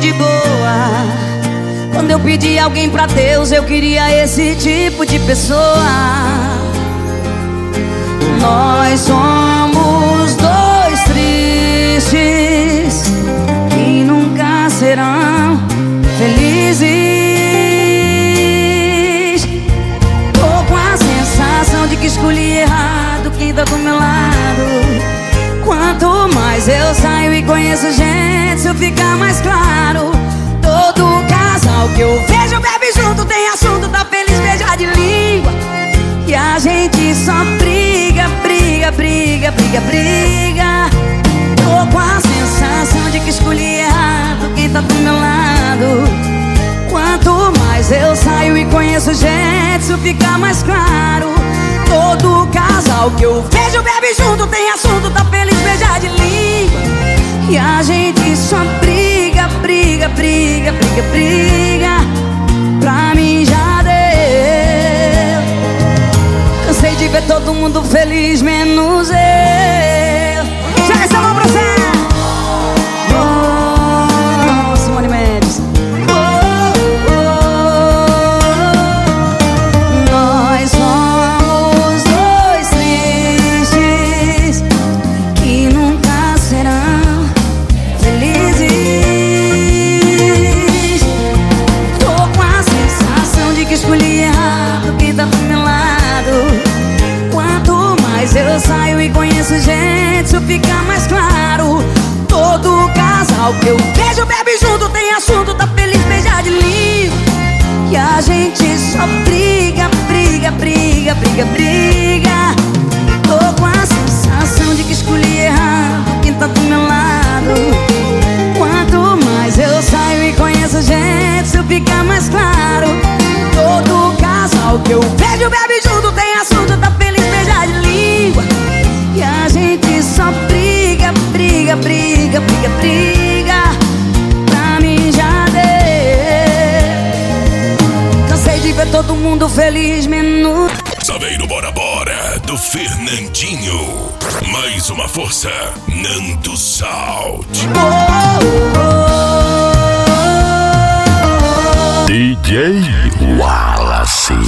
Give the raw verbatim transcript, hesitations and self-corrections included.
de boa. Quando eu pedi alguém pra Deus, eu queria esse tipo de pessoa. Nós somos dois tristes que nunca serão felizes. Tô com a sensação de que escolhi errado quem tá do meu lado. Quanto mais eu saio e conheço gente, isso fica mais claro. Todo casal que eu vejo bebe junto, tem assunto, tá feliz, beija de língua. E a gente só briga, briga, briga, briga, briga. Tô com a sensação de que escolhi errado quem tá do meu lado. Quanto mais eu saio e conheço gente, isso fica mais claro. Todo casal que eu vejo bebe junto, tem assunto, tá feliz, beija de língua. E a gente só briga, briga, briga, briga, briga. Pra mim já deu. Cansei de ver todo mundo feliz, menos eu. Chega essa mão pra você. Oh, Simone Mendes. Oh, oh, oh. Nós somos dois tristes que nunca serão felizes. Tô com a sensação de que escolhi errado quem tá do meu lado. Quanto mais eu saio e conheço gente, isso fica mais claro. Todo casal que eu vejo bebe junto, tem assunto, tá feliz, beija de língua. E a gente só briga, briga, briga, briga, briga. Tô com a sensação de que escolhi errado quem tá do meu lado. Quanto mais eu saio e conheço gente, isso fica mais claro. Todo casal que eu vejo bebe junto, tem assunto, tá feliz, beija de língua. E a gente só briga, briga, briga, briga, briga. Pra mim já deu. Cansei de ver todo mundo feliz, menos Saveiro Bora Bora, do Fernandinho. Mais uma força, Nando Salt. oh, oh, oh. D J Wallace.